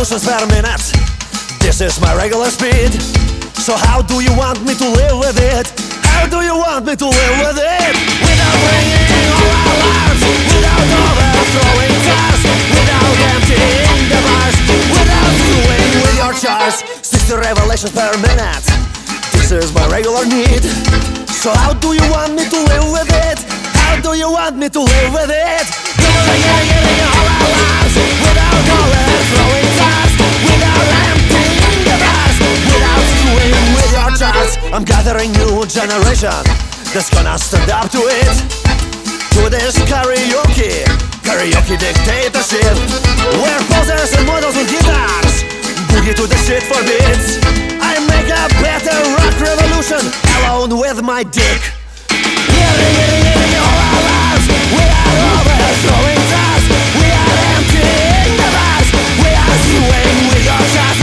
revolutions per minute. This is my regular speed. So how do you want me to live with it? How do you want me to live with it? Without ringing all alarms, without overthrowing cars, without emptying the bars, without screwing with your charts. 60 revelations per minute. This is my regular need. So how do you want me to live with it? How do you want me to live with it? Ringing all alarms, without overthrowing cars, without emptying the bars, without screwing with your charts. I'm gathering new generation that's gonna stand up to it. To this karaoke dictatorship, where posers and models with guitars boogie to the shit for beats. I make a better rock revolution alone with my dick. Ringing all alarms, we are overthrowing cars, we are emptying the bars, we are screwing with your charts.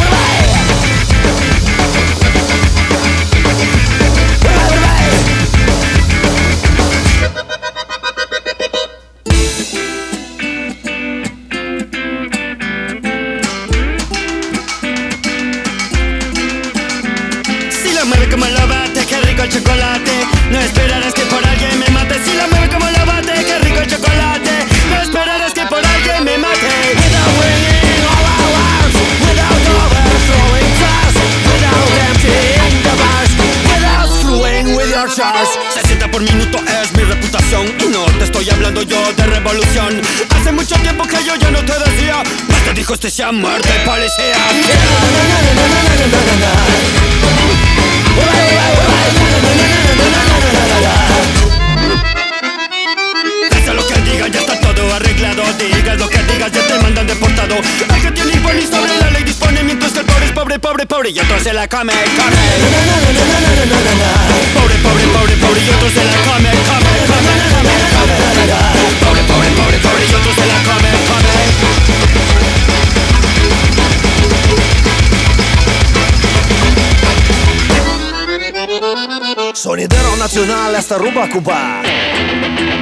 Mueve como lo bate, qué rico el chocolate. No esperarás que por alguien me mate. Si la mueve como lo bate, qué rico el chocolate. No esperarás que por alguien me mate. Without ringing all alarms, without overthrowing cars, without emptying the bars, without screwing with your charts. 60 por minuto es mi reputación. Y no te estoy hablando yo de revolución. Hace mucho tiempo que yo ya no te decía. Más te dijo este sea muerte y policía. Pese lo que digan, ya está todo arreglado. Digas lo que digas, ya te mandan deportado. El que tiene impone sobre la ley dispone, mientras que el pobre es pobre, pobre, pobre y otro se la come, come. Pobre, pobre, pobre, pobre y otro se la come, come, come, come, come. Pobre, pobre, pobre, pobre y otro se la come, come. Sonidero nacional hasta Rumba Cuba.